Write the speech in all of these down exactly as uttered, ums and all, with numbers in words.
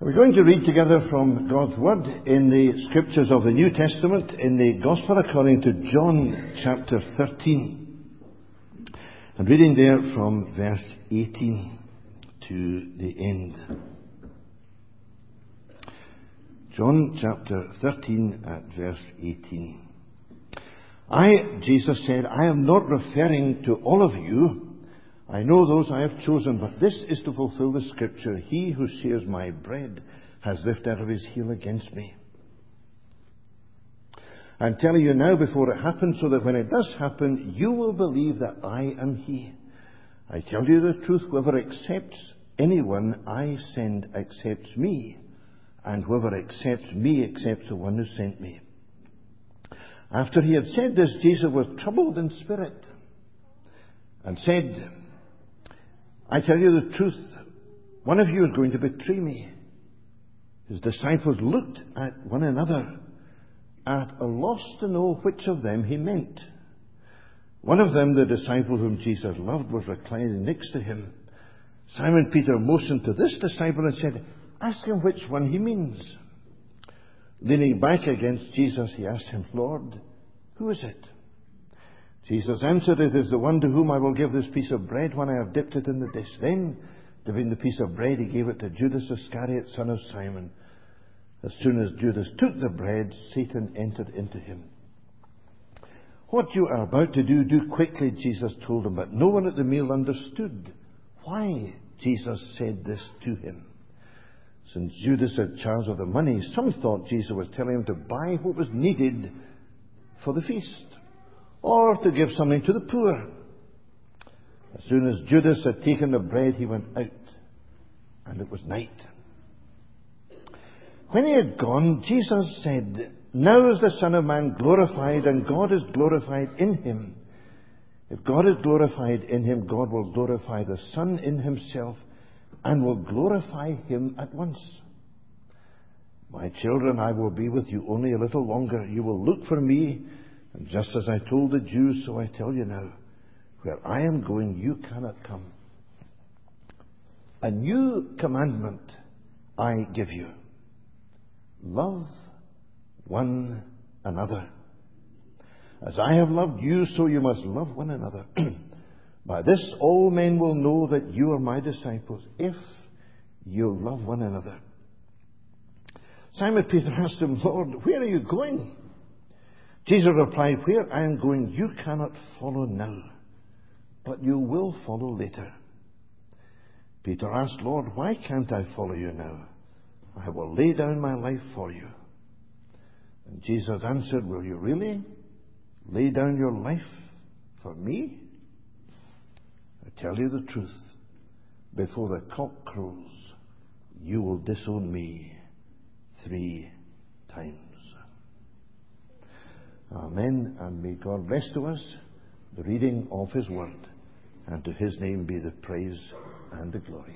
We're going to read together from God's Word in the Scriptures of the New Testament in the Gospel according to John chapter thirteen. And reading there from verse eighteen to the end. John chapter thirteen at verse eighteen. I, Jesus said, I am not referring to all of you. I know those I have chosen, but this is to fulfill the Scripture. He who shares my bread has lifted out of his heel against me. I'm telling you now before it happens, so that when it does happen, you will believe that I am he. I tell you the truth, whoever accepts anyone I send accepts me, and whoever accepts me accepts the one who sent me. After he had said this, Jesus was troubled in spirit and said, I tell you the truth, one of you is going to betray me. His disciples looked at one another, at a loss to know which of them he meant. One of them, the disciple whom Jesus loved, was reclining next to him. Simon Peter motioned to this disciple and said, ask him which one he means. Leaning back against Jesus, he asked him, Lord, who is it? Jesus answered, it is the one to whom I will give this piece of bread when I have dipped it in the dish. Then, dipping the piece of bread, he gave it to Judas Iscariot, son of Simon. As soon as Judas took the bread, Satan entered into him. What you are about to do, do quickly, Jesus told him, but no one at the meal understood why Jesus said this to him. Since Judas had charge of the money, some thought Jesus was telling him to buy what was needed for the feast, or to give something to the poor. As soon as Judas had taken the bread, he went out, and it was night. When he had gone, Jesus said, now is the Son of Man glorified, and God is glorified in him. If God is glorified in him, God will glorify the Son in himself, and will glorify him at once. My children, I will be with you only a little longer. You will look for me, and just as I told the Jews, so I tell you now, where I am going, you cannot come. A new commandment I give you. Love one another. As I have loved you, so you must love one another. By this all men will know that you are my disciples, if you love one another. Simon Peter asked him, Lord, where are you going? Jesus replied, where I am going you cannot follow now, but you will follow later. Peter asked, Lord, why can't I follow you now? I will lay down my life for you. And Jesus answered, will you really lay down your life for me? I tell you the truth, before the cock crows, you will disown me three times. Amen, and may God bless to us the reading of his word, and to his name be the praise and the glory.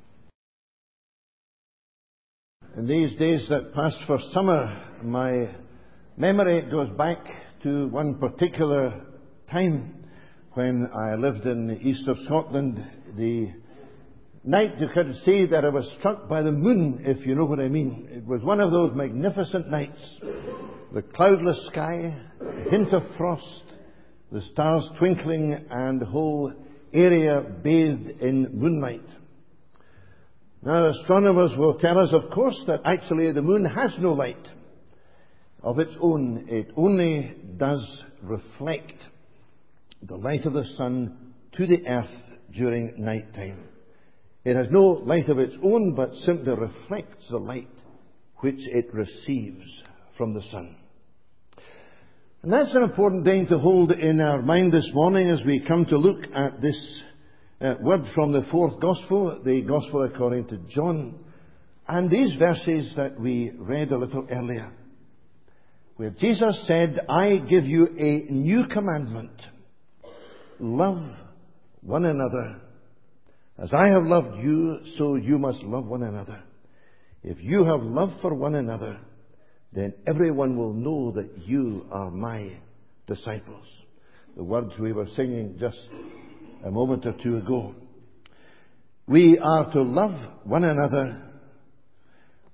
In these days that passed for summer, my memory goes back to one particular time when I lived in the east of Scotland. The night you could say that I was struck by the moon, if you know what I mean. It was one of those magnificent nights. The cloudless sky, a hint of frost, the stars twinkling, and the whole area bathed in moonlight. Now, astronomers will tell us, of course, that actually the moon has no light of its own. It only does reflect the light of the sun to the earth during night time. It has no light of its own, but simply reflects the light which it receives from the sun. And that's an important thing to hold in our mind this morning as we come to look at this uh, word from the fourth Gospel, the Gospel according to John, and these verses that we read a little earlier, where Jesus said, I give you a new commandment. Love one another. As I have loved you, so you must love one another. If you have love for one another, then everyone will know that you are my disciples. The words we were singing just a moment or two ago. We are to love one another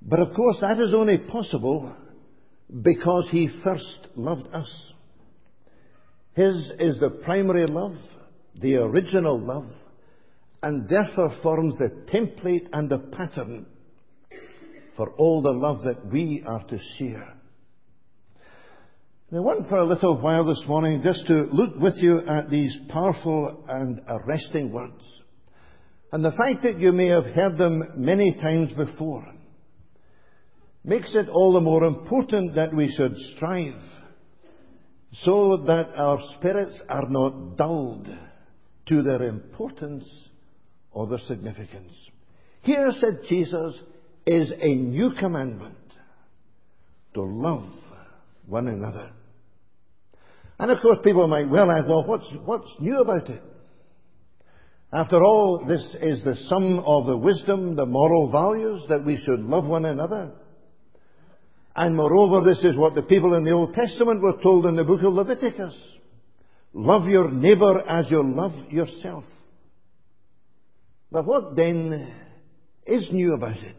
But of course that is only possible because He first loved us. His is the primary love, the original love, and therefore forms the template and the pattern for all the love that we are to share. And I want for a little while this morning just to look with you at these powerful and arresting words, and the fact that you may have heard them many times before makes it all the more important that we should strive so that our spirits are not dulled to their importance or their significance. Here, said Jesus, is a new commandment: to love one another. And of course people might well ask, well, what's, what's new about it? After all, this is the sum of the wisdom, the moral values, that we should love one another. And moreover, this is what the people in the Old Testament were told in the book of Leviticus: love your neighbour as you love yourself. But what then is new about it?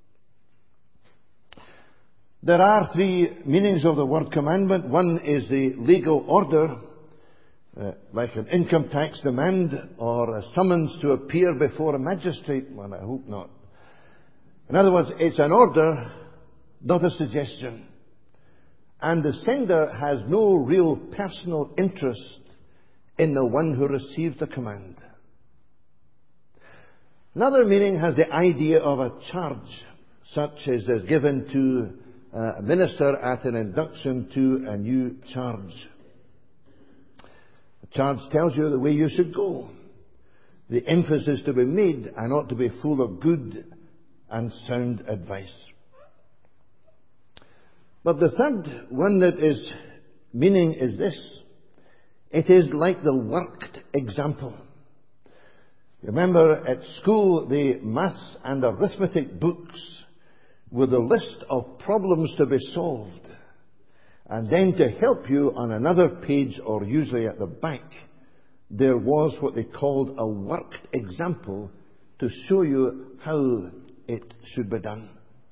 There are three meanings of the word commandment. One is the legal order, uh, like an income tax demand or a summons to appear before a magistrate. Well, I hope not. In other words, it's an order, not a suggestion. And the sender has no real personal interest in the one who receives the command. Another meaning has the idea of a charge, such as is given to a minister at an induction to a new charge. The charge tells you the way you should go, the emphasis to be made, and ought to be full of good and sound advice. But the third one that is meaning is this: it is like the worked example. Remember, at school, the maths and arithmetic books with a list of problems to be solved. And then to help you on another page, or usually at the back, there was what they called a worked example to show you how it should be done.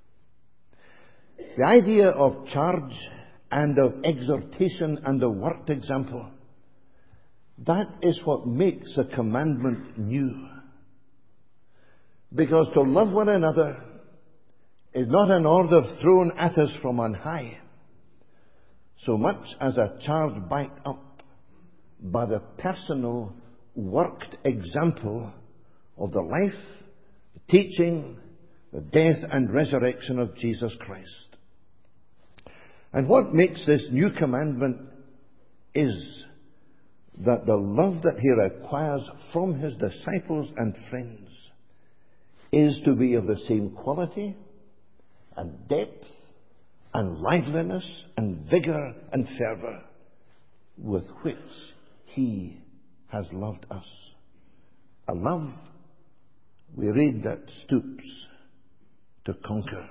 The idea of charge and of exhortation and a worked example, that is what makes a commandment new. Because to love one another is not an order thrown at us from on high, so much as a charge backed up by the personal, worked example of the life, the teaching, the death and resurrection of Jesus Christ. And what makes this new commandment is that the love that He requires from His disciples and friends is to be of the same quality and depth and liveliness and vigour and fervour with which He has loved us. A love, we read, that stoops to conquer.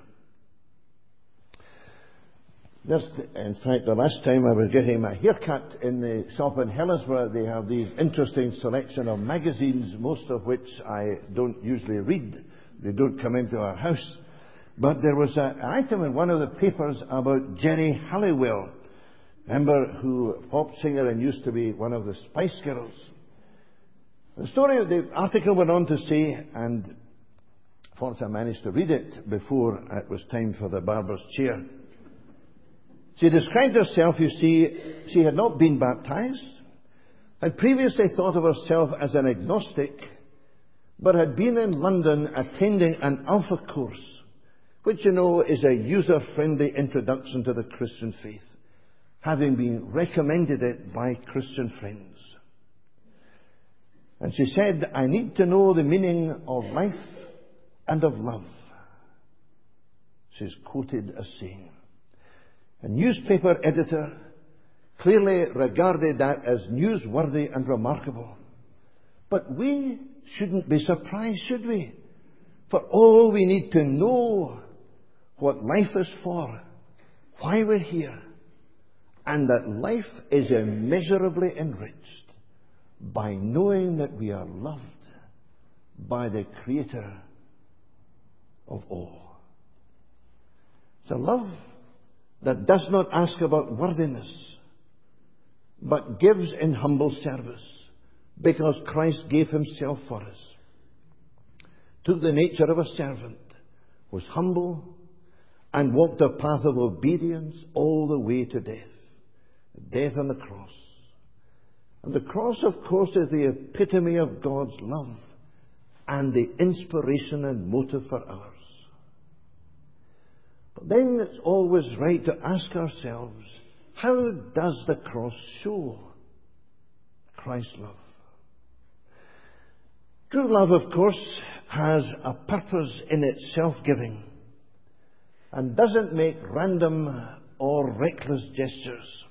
Just, in fact, the last time I was getting my haircut in the shop in Helensburgh, they have these interesting selection of magazines, most of which I don't usually read. They don't come into our house. But there was a, an item in one of the papers about Geri Halliwell. Remember, who pop singer and used to be one of the Spice Girls. The story, the article went on to say, and fortunately I managed to read it before it was time for the barber's chair. She described herself, you see, she had not been baptized, had previously thought of herself as an agnostic, but had been in London attending an Alpha course, which, you know, is a user-friendly introduction to the Christian faith, having been recommended it by Christian friends. And she said, I need to know the meaning of life and of love. She's quoted as saying. A newspaper editor clearly regarded that as newsworthy and remarkable. But we shouldn't be surprised, should we? For all we need to know what life is for, why we're here, and that life is immeasurably enriched by knowing that we are loved by the Creator of all. It's a love that does not ask about worthiness, but gives in humble service, because Christ gave himself for us. Took the nature of a servant, was humble, and walked a path of obedience all the way to death. Death on the cross. And the cross, of course, is the epitome of God's love and the inspiration and motive for ours. But then it's always right to ask ourselves, how does the cross show Christ's love? True love, of course, has a purpose in its self-giving and doesn't make random or reckless gestures.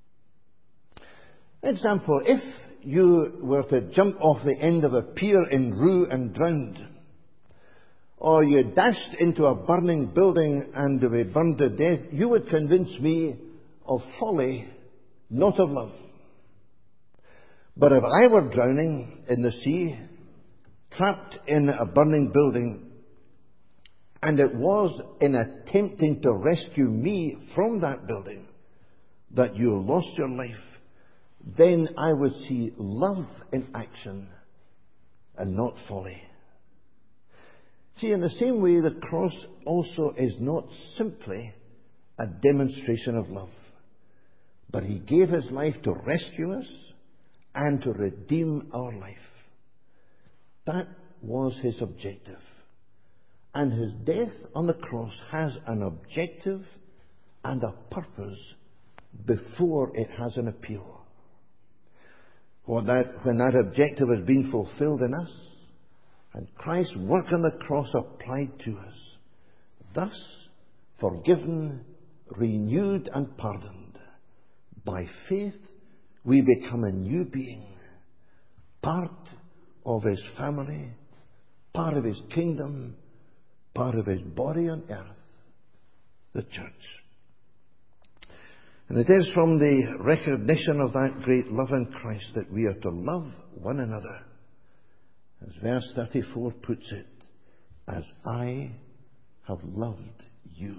Example, if you were to jump off the end of a pier in Rue and drowned, or you dashed into a burning building and were burned to death, you would convince me of folly, not of love. But if I were drowning in the sea, trapped in a burning building, and it was in attempting to rescue me from that building that you lost your life, then I would see love in action and not folly. See, in the same way, the cross also is not simply a demonstration of love, but he gave his life to rescue us and to redeem our life. That was his objective. And his death on the cross has an objective and a purpose before it has an appeal. When that, when that objective has been fulfilled in us, and Christ's work on the cross applied to us, thus forgiven, renewed and pardoned, by faith we become a new being, part of his family, part of his kingdom, part of his body on earth, the church. And it is from the recognition of that great love in Christ that we are to love one another. As verse thirty-four puts it, as I have loved you.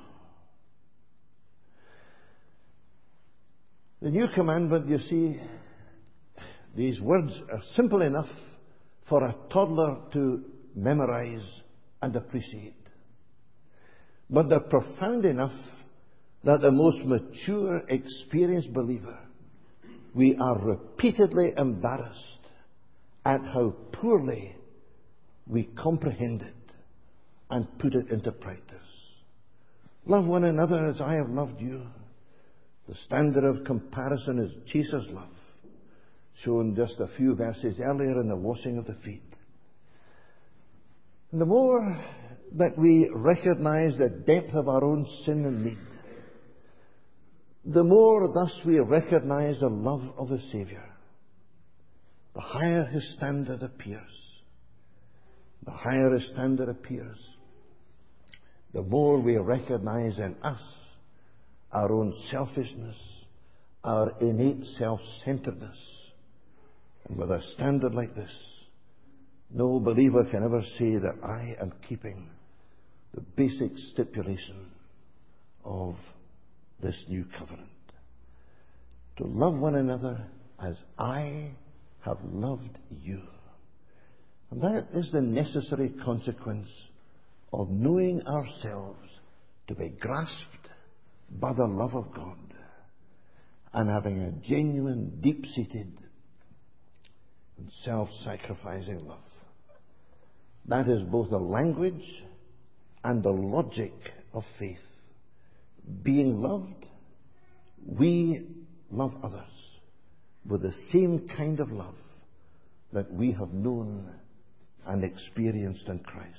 The new commandment, you see, these words are simple enough for a toddler to memorize and appreciate. But they're profound enough that the most mature, experienced believer, we are repeatedly embarrassed at how poorly we comprehend it and put it into practice. Love one another as I have loved you. The standard of comparison is Jesus' love, shown just a few verses earlier in the washing of the feet. And the more that we recognize the depth of our own sin and need, the more thus we recognize the love of the Saviour, the higher his standard appears. The higher his standard appears, the more we recognize in us our own selfishness, our innate self-centeredness. And with a standard like this, no believer can ever say that I am keeping the basic stipulation of this new covenant. To love one another as I have loved you. And that is the necessary consequence of knowing ourselves to be grasped by the love of God and having a genuine, deep-seated and self-sacrificing love. That is both the language and the logic of faith. Being loved, we love others with the same kind of love that we have known and experienced in Christ.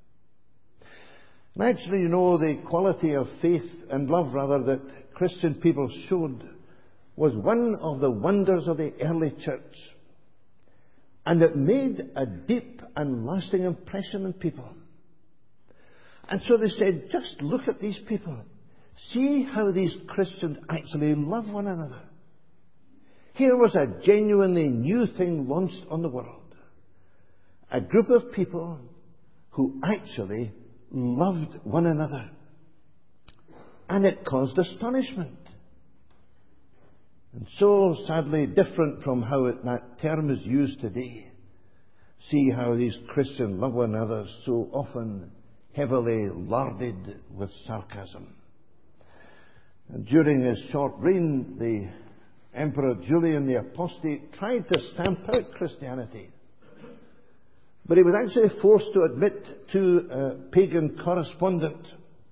And actually, you know, the quality of faith and love, rather, that Christian people showed was one of the wonders of the early church. And it made a deep and lasting impression on people. And so they said, just look at these people. See how these Christians actually love one another. Here was a genuinely new thing launched on the world. A group of people who actually loved one another. and it caused astonishment. And so sadly different from how it, that term is used today. See how these Christians love one another, so often heavily larded with sarcasm. And during his short reign, the Emperor Julian the Apostate tried to stamp out Christianity. But he was actually forced to admit to a pagan correspondent,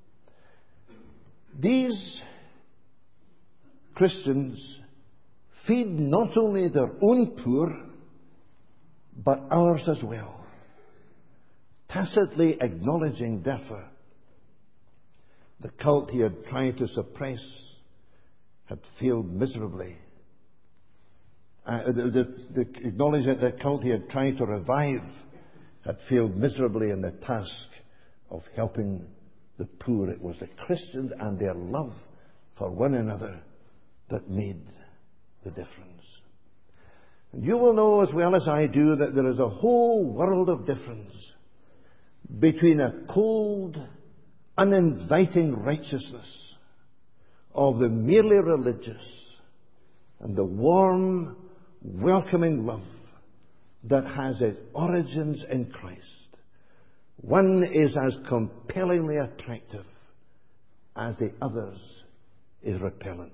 these Christians feed not only their own poor, but ours as well. Tacitly acknowledging, therefore, the cult he had tried to suppress had failed miserably. Uh, the, the, the acknowledging that the cult he had tried to revive had failed miserably in the task of helping the poor. It was the Christians and their love for one another that made the difference. And you will know as well as I do that there is a whole world of difference between a cold, uninviting righteousness of the merely religious and the warm, welcoming love that has its origins in Christ. One is as compellingly attractive as the other's is repellent.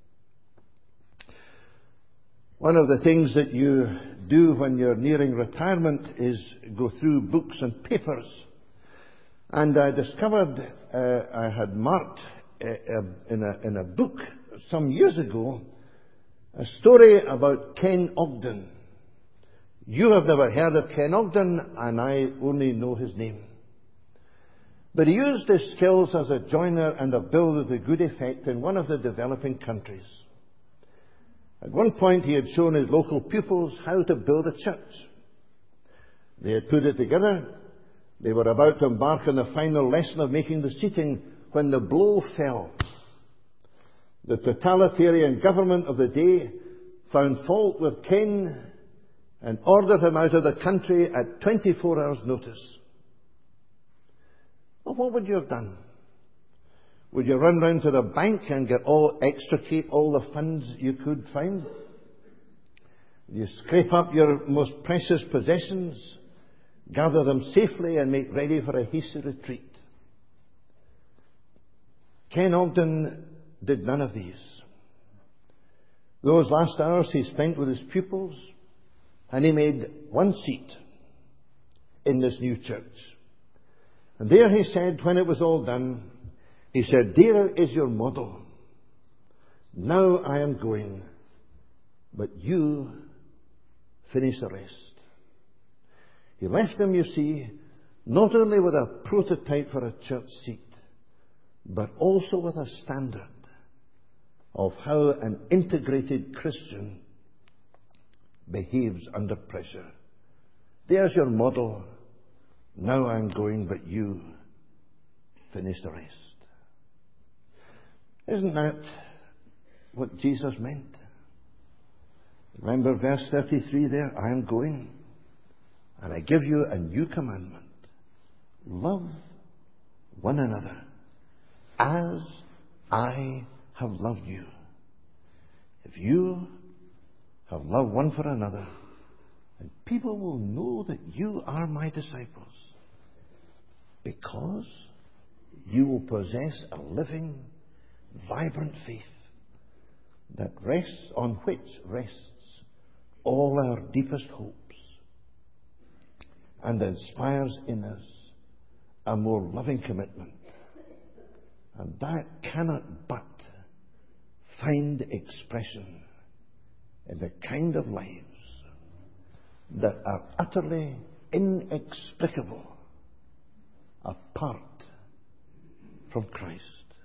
One of the things that you do when you're nearing retirement is go through books and papers. And I discovered uh, I had marked uh, in, a, in a book some years ago a story about Ken Ogden. You have never heard of Ken Ogden, and I only know his name. But he used his skills as a joiner and a builder to good effect in one of the developing countries. At one point he had shown his local pupils how to build a church. They had put it together. They were about to embark on the final lesson of making the seating when the blow fell. The totalitarian government of the day found fault with Ken and ordered him out of the country at twenty-four hours' notice. Well, what would you have done? Would you run round to the bank and get all extricate all the funds you could find? Would you scrape up your most precious possessions, gather them safely, and make ready for a hasty retreat? Ken Ogden did none of these. Those last hours he spent with his pupils, and he made one seat in this new church. And there he said, when it was all done, he said, "There is your model. Now I am going, but you finish the rest." He left them, you see, not only with a prototype for a church seat, but also with a standard of how an integrated Christian behaves under pressure. There's your model. Now I'm going, but you finish the rest. Isn't that what Jesus meant? Remember verse thirty-three there? I am going, and I give you a new commandment. Love one another as I have loved you. If you have love one for another, and people will know that you are my disciples, because you will possess a living, vibrant faith that rests on which rests all our deepest hopes and inspires in us a more loving commitment. And that cannot but find expression in the kind of lives that are utterly inexplicable apart from Christ.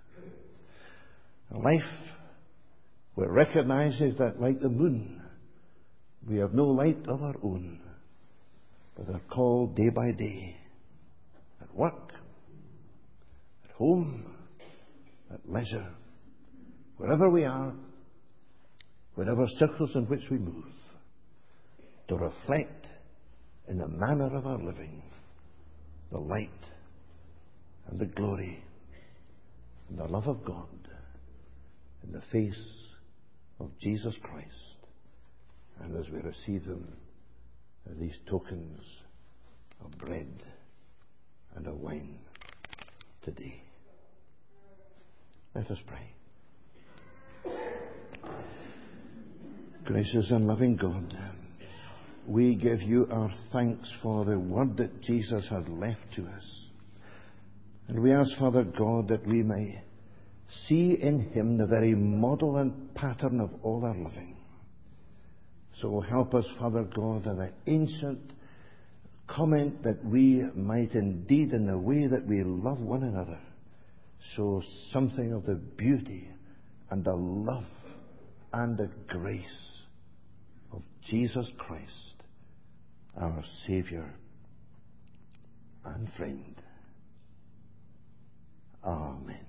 A life where it recognizes that, like the moon, we have no light of our own, but are called day by day, at work, at home, at leisure, wherever we are, whatever circles in which we move, to reflect in the manner of our living the light and the glory, and the love of God in the face of Jesus Christ. And as we receive them, these tokens of bread and of wine today. Let us pray. Gracious and loving God, we give you our thanks for the word that Jesus has left to us. And we ask, Father God, that we may see in him the very model and pattern of all our living. So help us, Father God, in the ancient comment that we might indeed, in the way that we love one another, show something of the beauty and the love and the grace of Jesus Christ, our Saviour and friend. Amen.